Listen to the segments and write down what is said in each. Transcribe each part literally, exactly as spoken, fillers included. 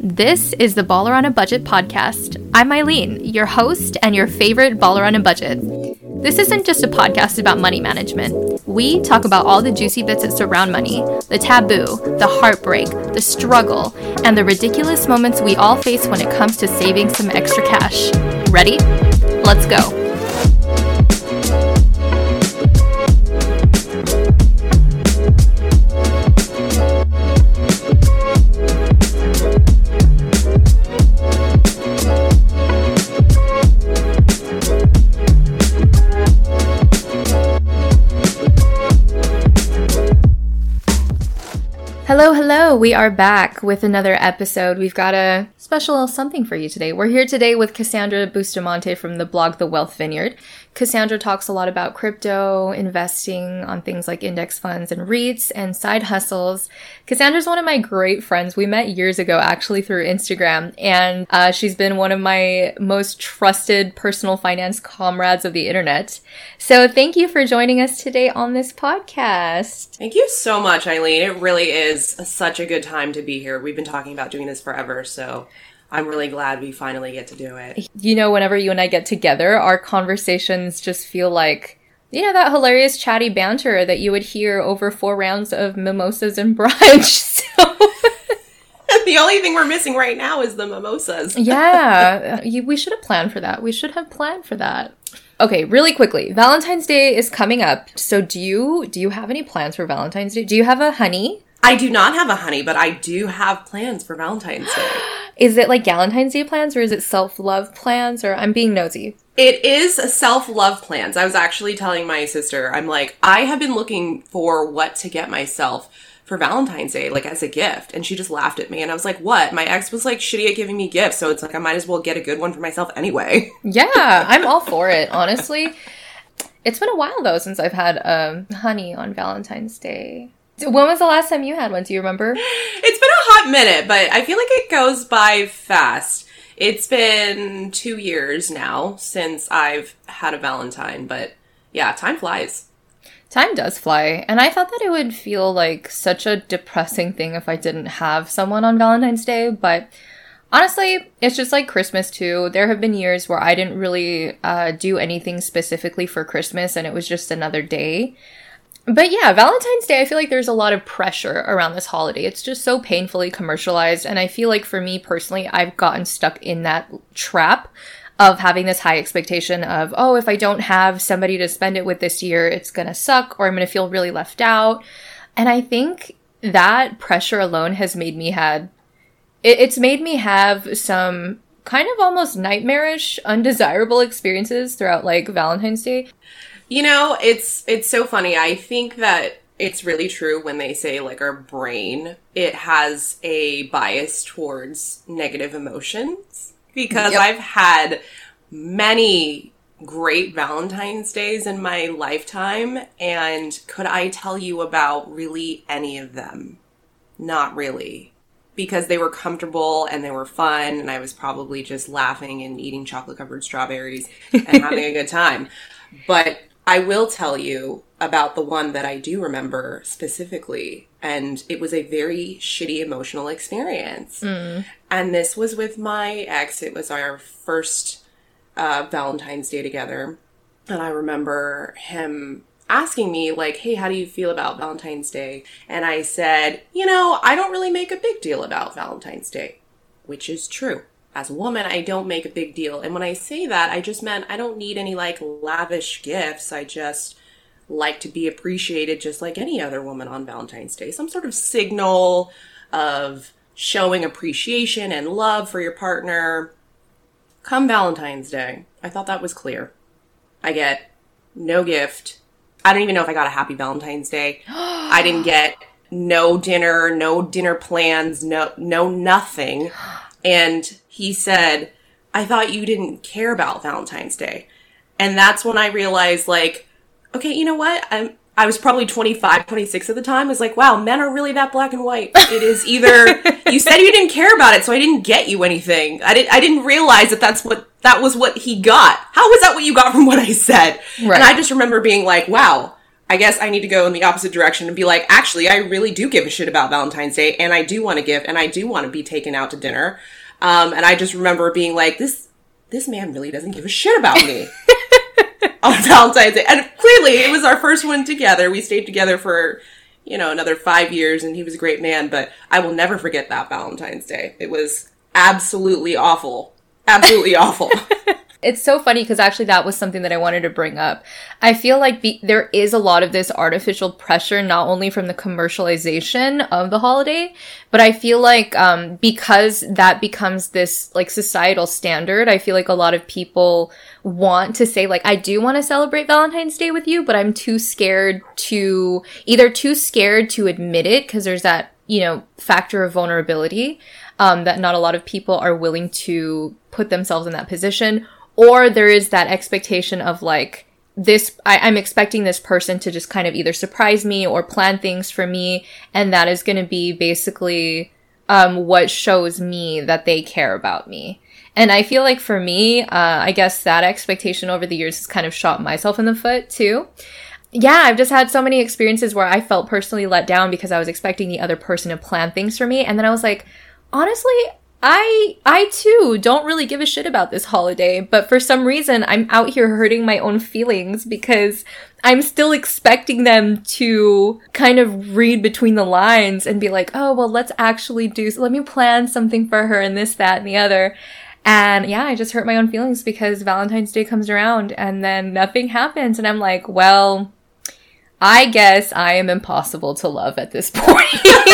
This is the Baller on a Budget podcast. I'm Eileen, your host and your favorite baller on a budget. This isn't just a podcast about money management. We talk about all the juicy bits that surround money, the taboo, the heartbreak, the struggle, and the ridiculous moments we all face when it comes to saving some extra cash. Ready? Let's go. Hello, hello. We are back with another episode. We've got a special something for you today. We're here today with Cassandra Bustamante from the blog The Wealth Vineyard. Cassandra talks a lot about crypto, investing on things like index funds and REITs and side hustles. Cassandra's one of my great friends. We met years ago, actually, through Instagram, and uh, she's been one of my most trusted personal finance comrades of the internet. So thank you for joining us today on this podcast. Thank you so much, Eileen. It really is such a good time to be here. We've been talking about doing this forever, so I'm really glad we finally get to do it. You know, whenever you and I get together, our conversations just feel like, you know, that hilarious chatty banter that you would hear over four rounds of mimosas and brunch. So the only thing we're missing right now is the mimosas. Yeah, you, we should have planned for that. We should have planned for that. Okay, really quickly, Valentine's Day is coming up. So do you do you have any plans for Valentine's Day? Do you have a honey? I do not have a honey, but I do have plans for Valentine's Day. Is it like Galentine's Day plans or is it self-love plans? Or I'm being nosy. It is self-love plans. I was actually telling my sister, I'm like, I have been looking for what to get myself for Valentine's Day, like as a gift. And she just laughed at me. And I was like, what? My ex was like shitty at giving me gifts. So it's like, I might as well get a good one for myself anyway. Yeah, I'm all for it, honestly. It's been a while though since I've had um, honey on Valentine's Day. When was the last time you had one? Do you remember? It's been a hot minute, but I feel like it goes by fast. It's been two years now since I've had a Valentine, but yeah, time flies. Time does fly, and I thought that it would feel like such a depressing thing if I didn't have someone on Valentine's Day, but honestly, it's just like Christmas too. There have been years where I didn't really uh, do anything specifically for Christmas, and it was just another day. But yeah, Valentine's Day, I feel like there's a lot of pressure around this holiday. It's just so painfully commercialized. And I feel like for me personally, I've gotten stuck in that trap of having this high expectation of, oh, if I don't have somebody to spend it with this year, it's going to suck or I'm going to feel really left out. And I think that pressure alone has made me had, it, it's made me have some kind of almost nightmarish, undesirable experiences throughout like Valentine's Day. You know, it's it's so funny. I think that it's really true when they say, like, our brain, it has a bias towards negative emotions. Because yep. I've had many great Valentine's Days in my lifetime, and could I tell you about really any of them? Not really. Because they were comfortable and they were fun, and I was probably just laughing and eating chocolate-covered strawberries and having a good time. But I will tell you about the one that I do remember specifically, and it was a very shitty emotional experience. Mm. And this was with my ex. It was our first uh, Valentine's Day together. And I remember him asking me, like, hey, how do you feel about Valentine's Day? And I said, you know, I don't really make a big deal about Valentine's Day, which is true. As a woman, I don't make a big deal. And when I say that, I just meant I don't need any, like, lavish gifts. I just like to be appreciated just like any other woman on Valentine's Day. Some sort of signal of showing appreciation and love for your partner. Come Valentine's Day. I thought that was clear. I get no gift. I don't even know if I got a happy Valentine's Day. I didn't get no dinner, no dinner plans, no no nothing. And he said, I thought you didn't care about Valentine's Day. And that's when I realized, like, okay, you know what? I'm, I was probably twenty-five, twenty-six at the time. I was like, wow, men are really that black and white. It is either you said you didn't care about it, so I didn't get you anything. I didn't, I didn't realize that that's what, that was what he got. How was that what you got from what I said? Right. And I just remember being like, wow, I guess I need to go in the opposite direction and be like, actually, I really do give a shit about Valentine's Day, and I do want to give, and I do want to be taken out to dinner. Um, and I just remember being like, this this man really doesn't give a shit about me on Valentine's Day. And clearly, it was our first one together. We stayed together for, you know, another five years, and he was a great man, but I will never forget that Valentine's Day. It was absolutely awful. Absolutely awful. It's so funny because actually that was something that I wanted to bring up. I feel like be- there is a lot of this artificial pressure, not only from the commercialization of the holiday, but I feel like um, because that becomes this like societal standard, I feel like a lot of people want to say like, I do want to celebrate Valentine's Day with you, but I'm too scared to, either too scared to admit it because there's that, you know, factor of vulnerability um, that not a lot of people are willing to put themselves in that position. Or there is that expectation of like, this, I, I'm expecting this person to just kind of either surprise me or plan things for me. And that is going to be basically um, what shows me that they care about me. And I feel like for me, uh, I guess that expectation over the years has kind of shot myself in the foot too. Yeah, I've just had so many experiences where I felt personally let down because I was expecting the other person to plan things for me. And then I was like, honestly, I, I too don't really give a shit about this holiday, but for some reason I'm out here hurting my own feelings because I'm still expecting them to kind of read between the lines and be like, oh, well, let's actually do, let me plan something for her and this, that, and the other. And yeah, I just hurt my own feelings because Valentine's Day comes around and then nothing happens. And I'm like, well, I guess I am impossible to love at this point.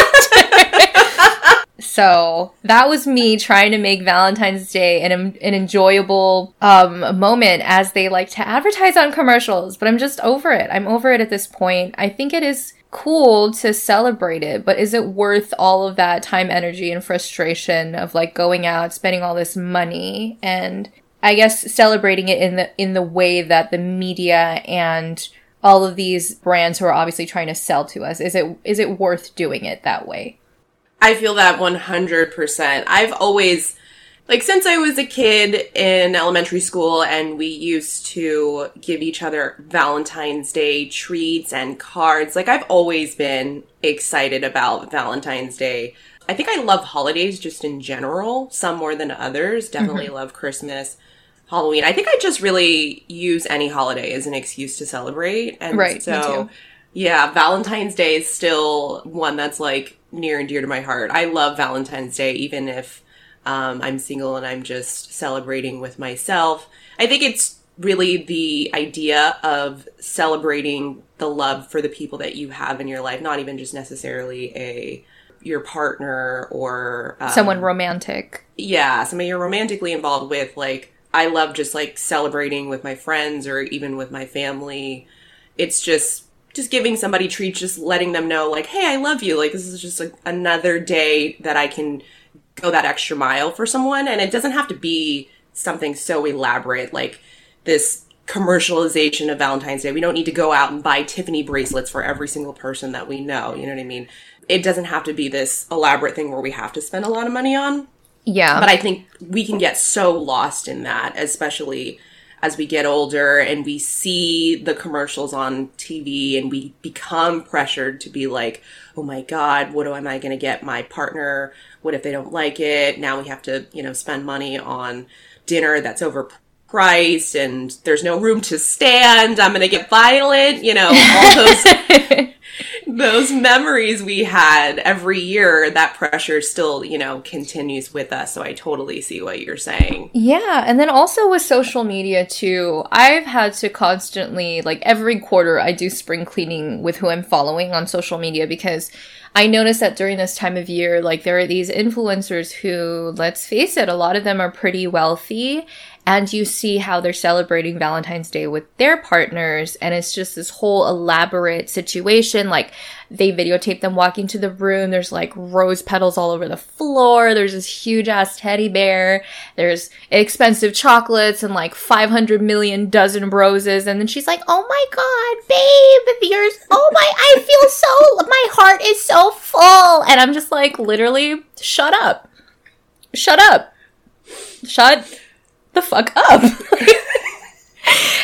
So that was me trying to make Valentine's Day an, an enjoyable um, moment as they like to advertise on commercials. But I'm just over it. I'm over it at this point. I think it is cool to celebrate it, but is it worth all of that time, energy, and frustration of like going out, spending all this money, and I guess celebrating it in the in the way that the media and all of these brands who are obviously trying to sell to us, is it is it worth doing it that way? I feel that one hundred percent. I've always, like, since I was a kid in elementary school and we used to give each other Valentine's Day treats and cards, like, I've always been excited about Valentine's Day. I think I love holidays just in general, some more than others. Definitely mm-hmm. love Christmas, Halloween. I think I just really use any holiday as an excuse to celebrate. And right, so, me too. Yeah, Valentine's Day is still one that's, like, near and dear to my heart. I love Valentine's Day, even if um, I'm single and I'm just celebrating with myself. I think it's really the idea of celebrating the love for the people that you have in your life, not even just necessarily a your partner or um, someone romantic. Yeah, somebody you're romantically involved with. Like, I love just like celebrating with my friends or even with my family. It's just just giving somebody treats, just letting them know, like, hey, I love you. Like, this is just like another day that I can go that extra mile for someone. And it doesn't have to be something so elaborate, like this commercialization of Valentine's Day. We don't need to go out and buy Tiffany bracelets for every single person that we know. You know what I mean? It doesn't have to be this elaborate thing where we have to spend a lot of money on. Yeah. But I think we can get so lost in that, especially as we get older and we see the commercials on T V and we become pressured to be like, oh my God, what am I going to get my partner? What if they don't like it? Now we have to, you know, spend money on dinner that's overpriced and there's no room to stand. I'm going to get violent, you know, all those, those memories we had every year. That pressure still, you know, continues with us. So I totally see what you're saying. Yeah. And then also with social media too, I've had to constantly, like every quarter, I do spring cleaning with who I'm following on social media because I noticed that during this time of year, like there are these influencers who, let's face it, a lot of them are pretty wealthy, and you see how they're celebrating Valentine's Day with their partners, and it's just this whole elaborate situation. Like, they videotape them walking to the room. There's like rose petals all over the floor. There's this huge ass teddy bear. There's expensive chocolates and like five hundred million dozen roses. And then she's like, oh my God, babe, you're, oh my, I feel so, my heart is so full. And I'm just like, literally, shut up. Shut up. Shut the fuck up.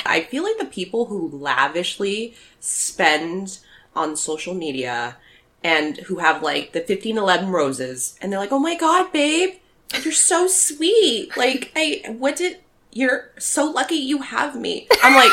I feel like the people who lavishly spend on social media and who have like the fifteen eleven roses and they're like, oh my God, babe, you're so sweet. Like, I, what did, you're so lucky you have me. I'm like,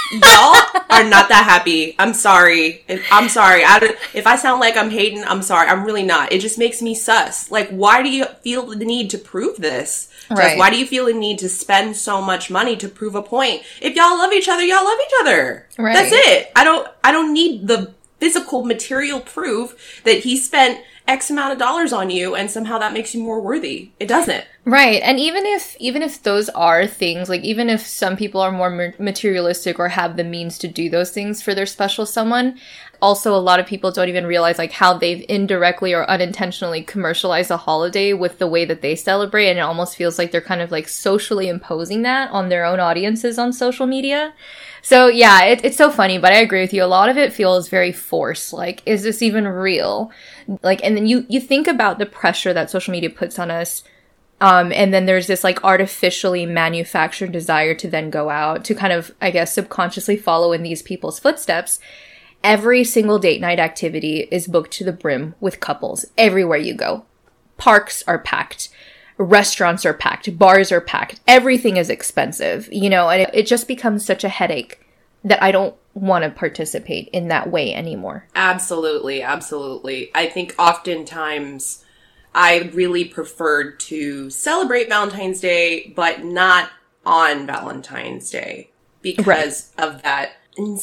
y'all are not that happy. I'm sorry. I'm sorry. I don't, if I sound like I'm hating, I'm sorry. I'm really not. It just makes me sus. Like, why do you feel the need to prove this? Just right. Why do you feel the need to spend so much money to prove a point? If y'all love each other, y'all love each other. Right. That's it. I don't, I don't need the physical material proof that he spent X amount of dollars on you and somehow that makes you more worthy. It doesn't. Right. And even if even if those are things, like even if some people are more materialistic or have the means to do those things for their special someone, also a lot of people don't even realize like how they've indirectly or unintentionally commercialized a holiday with the way that they celebrate, and it almost feels like they're kind of like socially imposing that on their own audiences on social media. So yeah, it, it's so funny, but I agree with you. A lot of it feels very forced. Like, is this even real? Like, and then you, you think about the pressure that social media puts on us. Um, and then there's this like artificially manufactured desire to then go out to kind of, I guess, subconsciously follow in these people's footsteps. Every single date night activity is booked to the brim with couples everywhere you go. Parks are packed. Restaurants are packed, bars are packed, everything is expensive, you know, and it, it just becomes such a headache that I don't want to participate in that way anymore. Absolutely, absolutely. I think oftentimes I really preferred to celebrate Valentine's Day, but not on Valentine's Day because right. of that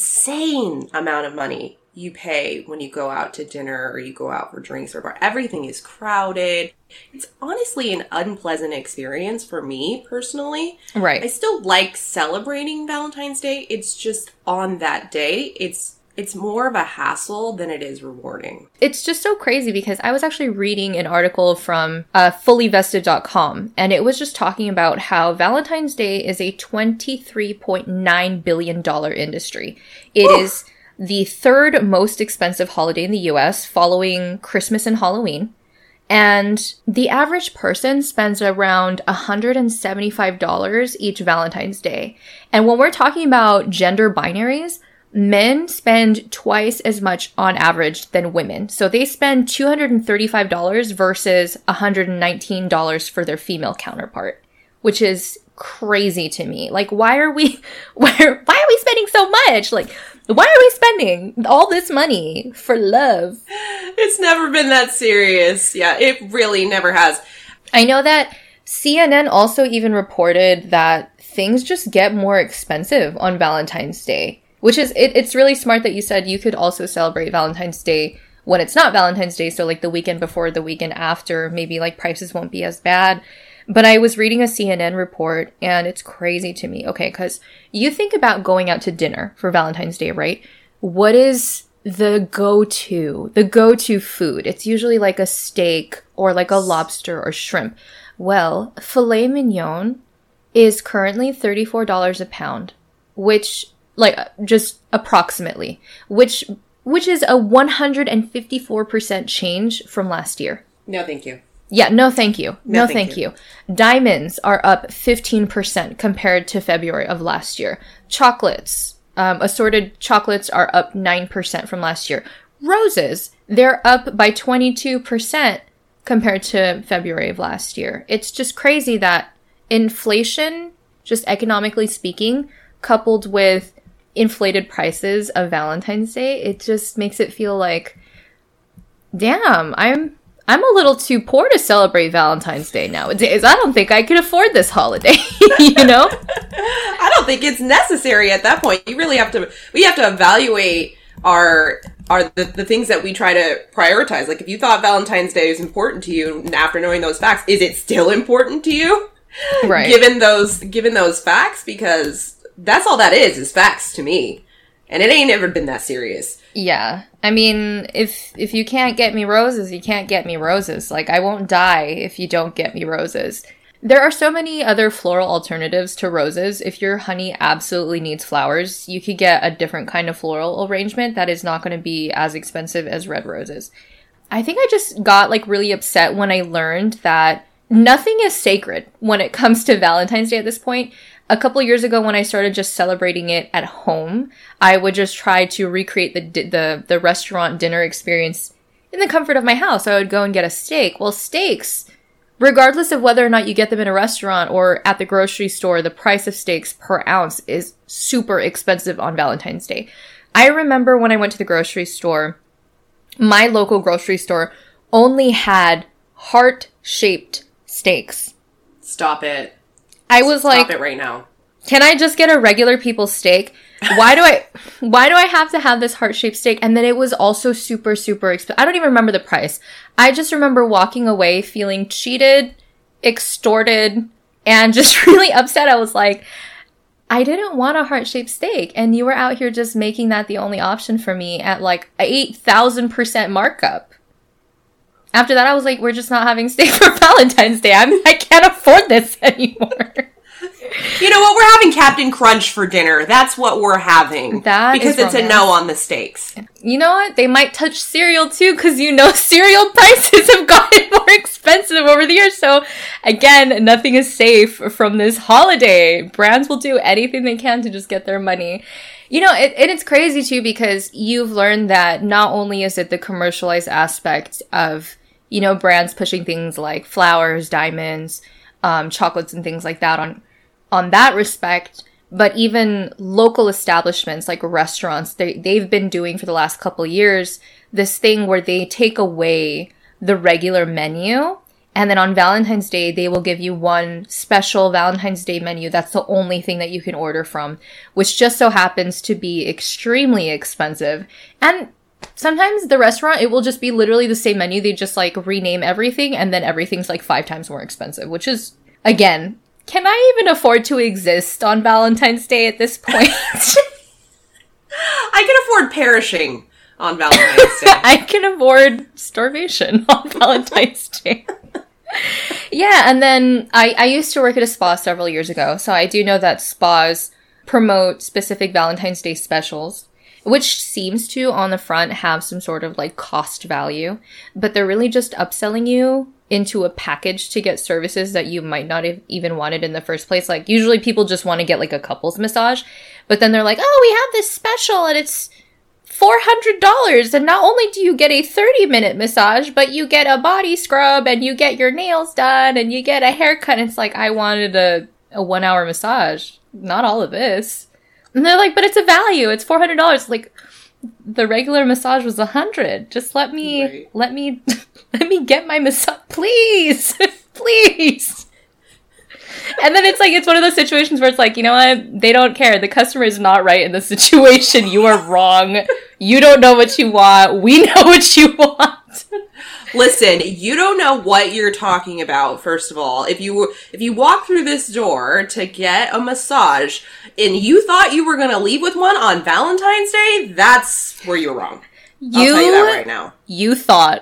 insane amount of money you pay when you go out to dinner or you go out for drinks or bar. Everything is crowded. It's honestly an unpleasant experience for me personally. Right. I still like celebrating Valentine's Day. It's just on that day. It's it's more of a hassle than it is rewarding. It's just so crazy because I was actually reading an article from uh, fully vested dot com, and it was just talking about how Valentine's Day is a twenty-three point nine billion dollars industry. It Ooh. is the third most expensive holiday in the U S, following Christmas and Halloween. And the average person spends around one hundred seventy-five dollars each Valentine's Day. And when we're talking about gender binaries, men spend twice as much on average than women. So they spend two hundred thirty-five dollars versus one hundred nineteen dollars for their female counterpart, which is crazy to me. Like, why are we, why are, why are we spending so much? Like, why are we spending all this money for love? It's never been that serious. Yeah, it really never has. I know that C N N also even reported that things just get more expensive on Valentine's Day, which is, it, it's really smart that you said you could also celebrate Valentine's Day when it's not Valentine's Day. So like the weekend before, the weekend after, maybe like prices won't be as bad. But I was reading a C N N report, and it's crazy to me. Okay, because you think about going out to dinner for Valentine's Day, right? What is the go-to, the go-to food? It's usually like a steak or like a lobster or shrimp. Well, filet mignon is currently thirty-four dollars a pound, which, like, just approximately, which which is a one hundred fifty-four percent change from last year. No, thank you. Yeah, no thank you. No, no thank, thank you. you. Diamonds are up fifteen percent compared to February of last year. Chocolates, um, assorted chocolates are up nine percent from last year. Roses, they're up by twenty-two percent compared to February of last year. It's just crazy that inflation, just economically speaking, coupled with inflated prices of Valentine's Day, it just makes it feel like, damn, I'm... I'm a little too poor to celebrate Valentine's Day nowadays. I don't think I can afford this holiday, you know? I don't think it's necessary at that point. You really have to, we have to evaluate our, our, the, the things that we try to prioritize. Like, if you thought Valentine's Day was important to you after knowing those facts, is it still important to you? Right. Given those, given those facts, because that's all that is, is facts to me. And it ain't ever been that serious. Yeah. I mean, if if you can't get me roses, you can't get me roses. Like, I won't die if you don't get me roses. There are so many other floral alternatives to roses. If your honey absolutely needs flowers, you could get a different kind of floral arrangement that is not going to be as expensive as red roses. I think I just got, like, really upset when I learned that nothing is sacred when it comes to Valentine's Day at this point. a couple years ago when I started just celebrating it at home, I would just try to recreate the the the restaurant dinner experience in the comfort of my house. I would go and get a steak. Well, steaks, regardless of whether or not you get them in a restaurant or at the grocery store, the price of steaks per ounce is super expensive on Valentine's Day. I remember when I went to the grocery store, my local grocery store only had heart-shaped steaks. Stop it. I was Stop like, Stop it right now. Can I just get a regular people's steak? Why do I why do I have to have this heart-shaped steak? And then it was also super, super expensive. I don't even remember the price. I just remember walking away feeling cheated, extorted, and just really upset. I was like, I didn't want a heart-shaped steak, and you were out here just making that the only option for me at like eight thousand percent markup. After that, I was like, we're just not having steak for Valentine's Day. I'm, I can't afford this anymore. You know what? We're having Captain Crunch for dinner. That's what we're having. That because it's romance. A no on the steaks. You know what? They might touch cereal too, because you know cereal prices have gotten more expensive over the years. So again, nothing is safe from this holiday. Brands will do anything they can to just get their money. You know, it, and it's crazy too, because you've learned that not only is it the commercialized aspect of, you know, brands pushing things like flowers, diamonds, um, chocolates and things like that on on that respect, but even local establishments like restaurants, they, they've been doing for the last couple of years this thing where they take away the regular menu, and then on Valentine's Day, they will give you one special Valentine's Day menu. That's the only thing that you can order from, which just so happens to be extremely expensive. And sometimes the restaurant, it will just be literally the same menu. They just like rename everything, and then everything's like five times more expensive, which is, again, can I even afford to exist on Valentine's Day at this point? I can afford perishing on Valentine's Day. I can afford starvation on Valentine's Day. Yeah, and then I, I used to work at a spa several years ago, so I do know that spas promote specific Valentine's Day specials, which seems to, on the front, have some sort of like cost value, but they're really just upselling you into a package to get services that you might not have even wanted in the first place. Like, usually people just want to get like a couple's massage, but then they're like, oh, we have this special and it's four hundred dollars, and not only do you get a thirty minute massage, but you get a body scrub and you get your nails done and you get a haircut. And it's like, I wanted a, a one hour massage, not all of this. And they're like, but it's a value. It's four hundred dollars. Like, the regular massage was a hundred. Just let me, right. let me, let me get my massage, please, please. And then it's like, it's one of those situations where it's like, you know what? They don't care. The customer is not right in the situation. You are wrong. You don't know what you want. We know what you want. Listen, you don't know what you're talking about, first of all. If you if you walk through this door to get a massage and you thought you were going to leave with one on Valentine's Day, that's where you're wrong. You, I'll tell you that right now. You thought.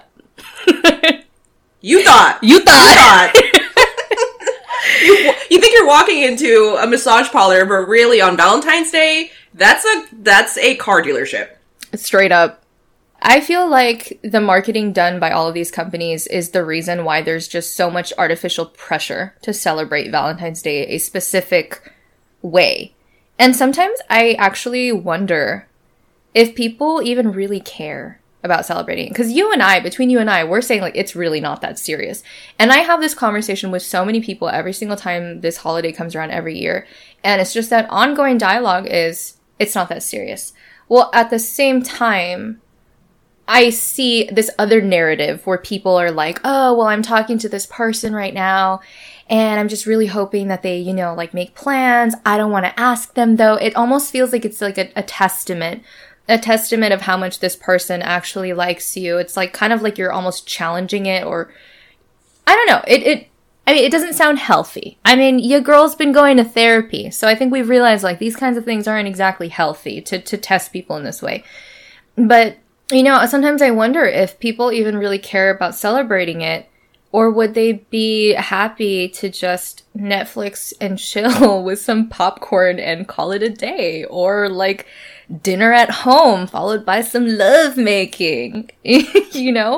You thought. You thought. You thought. you, you think you're walking into a massage parlor, but really on Valentine's Day, that's a that's a car dealership. Straight up. I feel like the marketing done by all of these companies is the reason why there's just so much artificial pressure to celebrate Valentine's Day a specific way. And sometimes I actually wonder if people even really care about celebrating. Because you and I, between you and I, we're saying like it's really not that serious. And I have this conversation with so many people every single time this holiday comes around every year. And it's just that ongoing dialogue is, it's not that serious. Well, at the same time, I see this other narrative where people are like, oh, well, I'm talking to this person right now, and I'm just really hoping that they, you know, like make plans. I don't want to ask them, though. It almost feels like it's like a, a testament, a testament of how much this person actually likes you. It's like kind of like you're almost challenging it, or I don't know. It, it, I mean, it doesn't sound healthy. I mean, your girl's been going to therapy, so I think we've realized like these kinds of things aren't exactly healthy to, to test people in this way. But you know, sometimes I wonder if people even really care about celebrating it, or would they be happy to just Netflix and chill with some popcorn and call it a day, or like dinner at home followed by some love making, you know?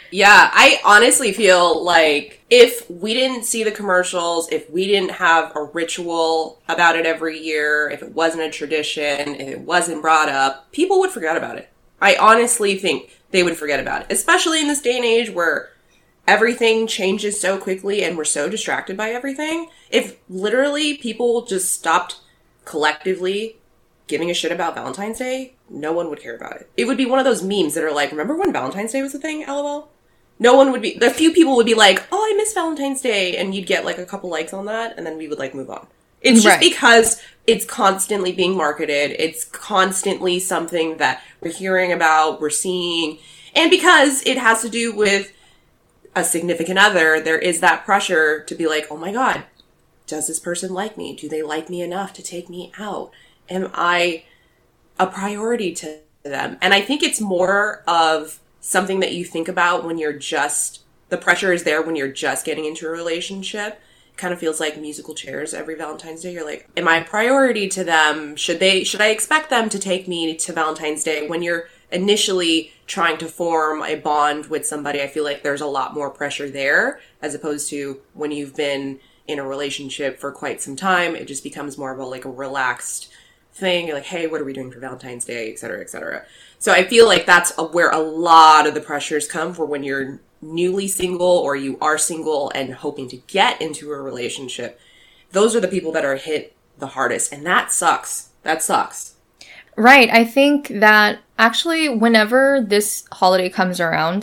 Yeah, I honestly feel like if we didn't see the commercials, if we didn't have a ritual about it every year, if it wasn't a tradition, if it wasn't brought up, people would forget about it. I honestly think they would forget about it, especially in this day and age where everything changes so quickly and we're so distracted by everything. If literally people just stopped collectively giving a shit about Valentine's Day, no one would care about it. It would be one of those memes that are like, remember when Valentine's Day was a thing, LOL? No one would be, a few people would be like, oh, I miss Valentine's Day, and you'd get like a couple likes on that, and then we would like move on. It's just right. because it's constantly being marketed, it's constantly something that we're hearing about, we're seeing, and because it has to do with a significant other, there is that pressure to be like, oh my god, does this person like me? Do they like me enough to take me out? Am I a priority to them? And I think it's more of something that you think about when you're just, the pressure is there when you're just getting into a relationship. It kind of feels like musical chairs every Valentine's Day. You're like, am I a priority to them? Should they, should I expect them to take me to Valentine's Day? When you're initially trying to form a bond with somebody, I feel like there's a lot more pressure there as opposed to when you've been in a relationship for quite some time. It just becomes more of a, like a relaxed thing. You're like, hey, what are we doing for Valentine's Day, et cetera, et cetera. So I feel like that's a, where a lot of the pressures come for when you're newly single or you are single and hoping to get into a relationship. Those are the people that are hit the hardest. And that sucks. That sucks. Right. I think that actually whenever this holiday comes around,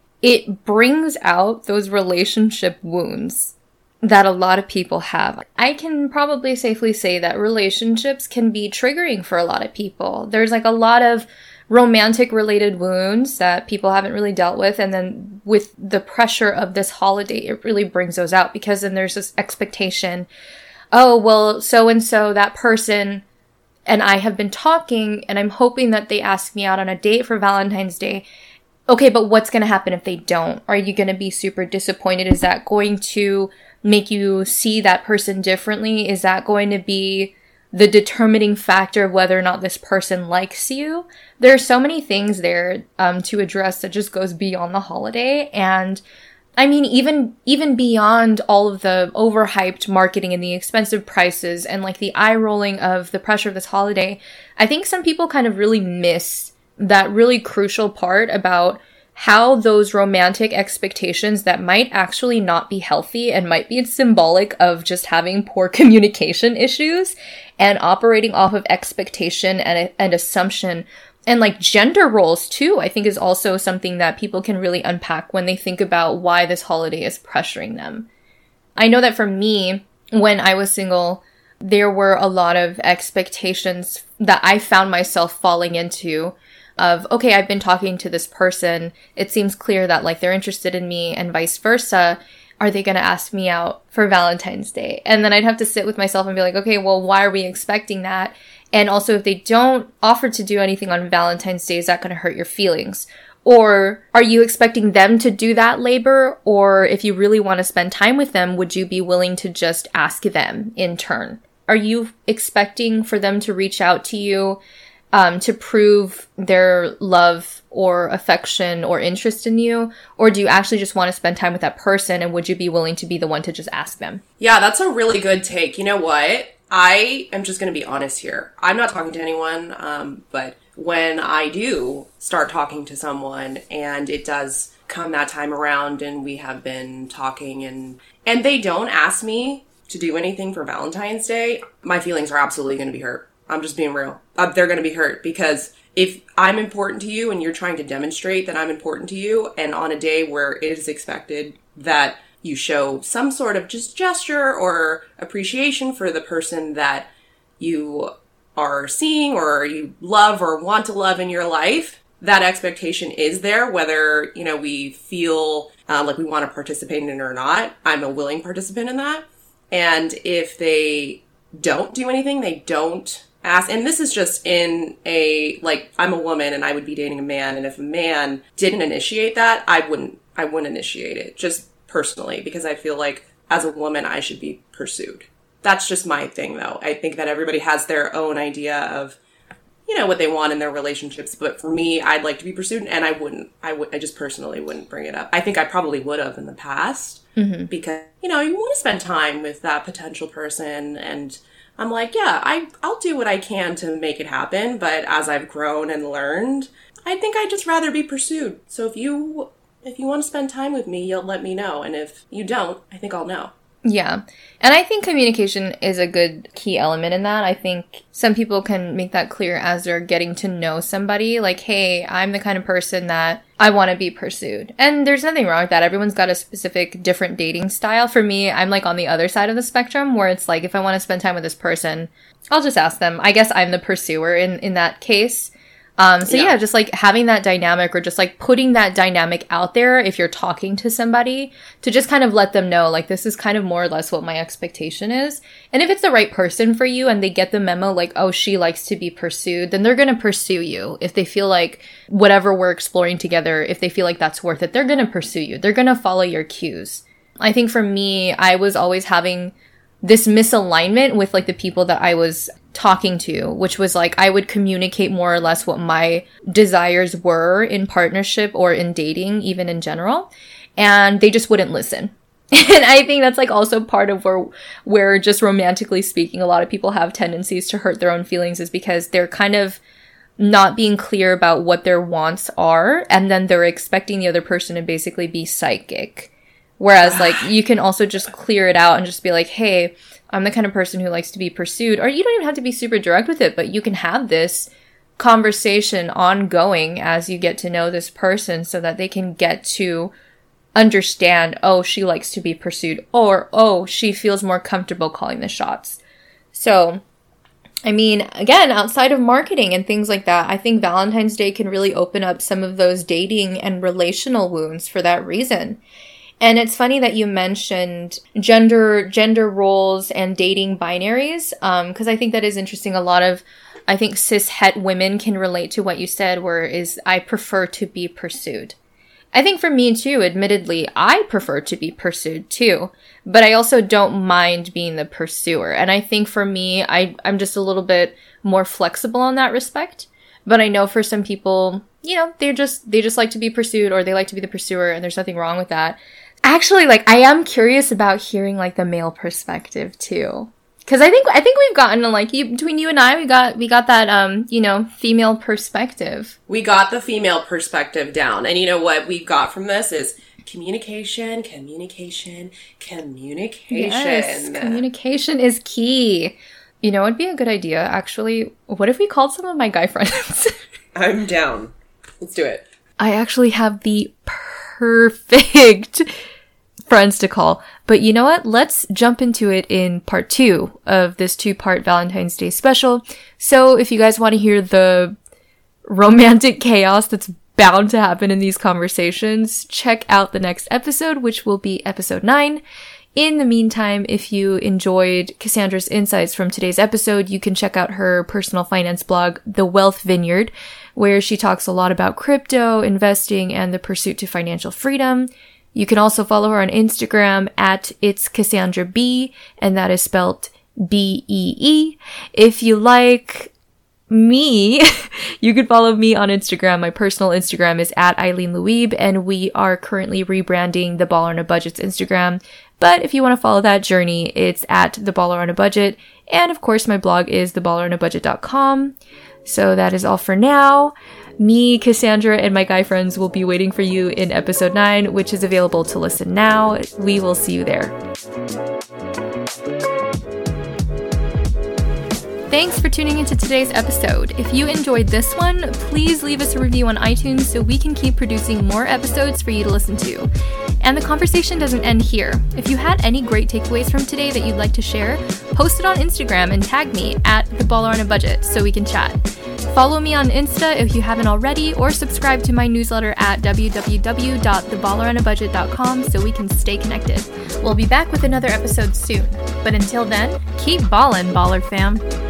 it brings out those relationship wounds that a lot of people have. I can probably safely say that relationships can be triggering for a lot of people. There's like a lot of romantic related wounds that people haven't really dealt with. And then with the pressure of this holiday, it really brings those out because then there's this expectation. Oh, well, so-and-so, that person and I have been talking and I'm hoping that they ask me out on a date for Valentine's Day. Okay, but what's going to happen if they don't? Are you going to be super disappointed? Is that going to make you see that person differently? Is that going to be the determining factor of whether or not this person likes you? There are so many things there um, to address that just goes beyond the holiday. And I mean, even even beyond all of the overhyped marketing and the expensive prices and like the eye rolling of the pressure of this holiday, I think some people kind of really miss that really crucial part about how those romantic expectations that might actually not be healthy and might be symbolic of just having poor communication issues and operating off of expectation and, and assumption. And like gender roles too, I think is also something that people can really unpack when they think about why this holiday is pressuring them. I know that for me, when I was single, there were a lot of expectations that I found myself falling into of, okay, I've been talking to this person. It seems clear that like they're interested in me and vice versa. Are they going to ask me out for Valentine's Day? And then I'd have to sit with myself and be like, okay, well, why are we expecting that? And also, if they don't offer to do anything on Valentine's Day, is that going to hurt your feelings? Or are you expecting them to do that labor? Or if you really want to spend time with them, would you be willing to just ask them in turn? Are you expecting for them to reach out to you um, to prove their love or affection or interest in you? Or do you actually just want to spend time with that person? And would you be willing to be the one to just ask them? Yeah, that's a really good take. You know what? I am just going to be honest here. I'm not talking to anyone, um, but when I do start talking to someone and it does come that time around and we have been talking and, and they don't ask me to do anything for Valentine's Day, my feelings are absolutely going to be hurt. I'm just being real. Uh, they're going to be hurt because if I'm important to you and you're trying to demonstrate that I'm important to you, and on a day where it is expected that you show some sort of just gesture or appreciation for the person that you are seeing or you love or want to love in your life, that expectation is there, whether, you know, we feel uh, like we want to participate in it or not. I'm a willing participant in that. And if they don't do anything, they don't ask, and this is just in a, like, I'm a woman and I would be dating a man, and if a man didn't initiate that, I wouldn't, I wouldn't initiate it, just personally, because I feel like as a woman, I should be pursued. That's just my thing, though. I think that everybody has their own idea of you know, what they want in their relationships. But for me, I'd like to be pursued, and I wouldn't. I would. I just personally wouldn't bring it up. I think I probably would have in the past mm-hmm. because, you know, you want to spend time with that potential person, and I'm like, yeah, I I'll do what I can to make it happen. But as I've grown and learned, I think I'd just rather be pursued. So if you if you want to spend time with me, you'll let me know, and if you don't, I think I'll know. Yeah. And I think communication is a good key element in that. I think some people can make that clear as they're getting to know somebody. Like, hey, I'm the kind of person that I want to be pursued. And there's nothing wrong with that. Everyone's got a specific different dating style. For me, I'm like on the other side of the spectrum where it's like, if I want to spend time with this person, I'll just ask them. I guess I'm the pursuer in, in that case. Um, so yeah. yeah, just like having that dynamic or just like putting that dynamic out there if you're talking to somebody to just kind of let them know, like, this is kind of more or less what my expectation is. And if it's the right person for you and they get the memo, like, oh, she likes to be pursued, then they're going to pursue you. If they feel like whatever we're exploring together, if they feel like that's worth it, they're going to pursue you. They're going to follow your cues. I think for me, I was always having this misalignment with like the people that I was talking to, which was like I would communicate more or less what my desires were in partnership or in dating, even in general, and they just wouldn't listen. And I think that's like also part of where where just romantically speaking, a lot of people have tendencies to hurt their own feelings, is because they're kind of not being clear about what their wants are, and then they're expecting the other person to basically be psychic. Whereas, like, you can also just clear it out and just be like, hey, I'm the kind of person who likes to be pursued. Or you don't even have to be super direct with it, but you can have this conversation ongoing as you get to know this person so that they can get to understand, oh, she likes to be pursued, or, oh, she feels more comfortable calling the shots. So, I mean, again, outside of marketing and things like that, I think Valentine's Day can really open up some of those dating and relational wounds for that reason. And it's funny that you mentioned gender gender roles and dating binaries, um, because I think that is interesting. A lot of, I think, cis het women can relate to what you said, where is I prefer to be pursued. I think for me too, admittedly, I prefer to be pursued too, but I also don't mind being the pursuer. And I think for me, I, I'm just a little bit more flexible in that respect. But I know for some people, you know, they're just, they just like to be pursued, or they like to be the pursuer, and there's nothing wrong with that. Actually, like, I am curious about hearing, like, the male perspective, too. Because I think, I think we've gotten, like, you, between you and I, we got, we got that, um, you know, female perspective. We got the female perspective down. And you know what we got from this is communication, communication, communication. Yes, communication is key. You know, it'd be a good idea, actually. What if we called some of my guy friends? I'm down. Let's do it. I actually have the perfect friends to call. But you know what? Let's jump into it in part two of this two-part Valentine's Day special. So if you guys want to hear the romantic chaos that's bound to happen in these conversations, check out the next episode, which will be episode nine. In the meantime, if you enjoyed Cassandra's insights from today's episode, you can check out her personal finance blog, The Wealth Vineyard, where she talks a lot about crypto, investing, and the pursuit to financial freedom. You can also follow her on Instagram at It's Cassandra B, and that is spelled B E E. If you like me, you can follow me on Instagram. My personal Instagram is at Eileen Louibe, and we are currently rebranding the Baller on a Budget's Instagram. But if you want to follow that journey, it's at The Baller on a Budget. And of course, my blog is the baller on a budget dot com. So that is all for now. Me, Cassandra, and my guy friends will be waiting for you in episode nine, which is available to listen now. We will see you there. Thanks for tuning into today's episode. If you enjoyed this one, please leave us a review on iTunes so we can keep producing more episodes for you to listen to. And the conversation doesn't end here. If you had any great takeaways from today that you'd like to share, post it on Instagram and tag me at The Baller on a Budget so we can chat. Follow me on Insta if you haven't already, or subscribe to my newsletter at w w w dot the baller on a budget dot com so we can stay connected. We'll be back with another episode soon. But until then, keep ballin', baller fam.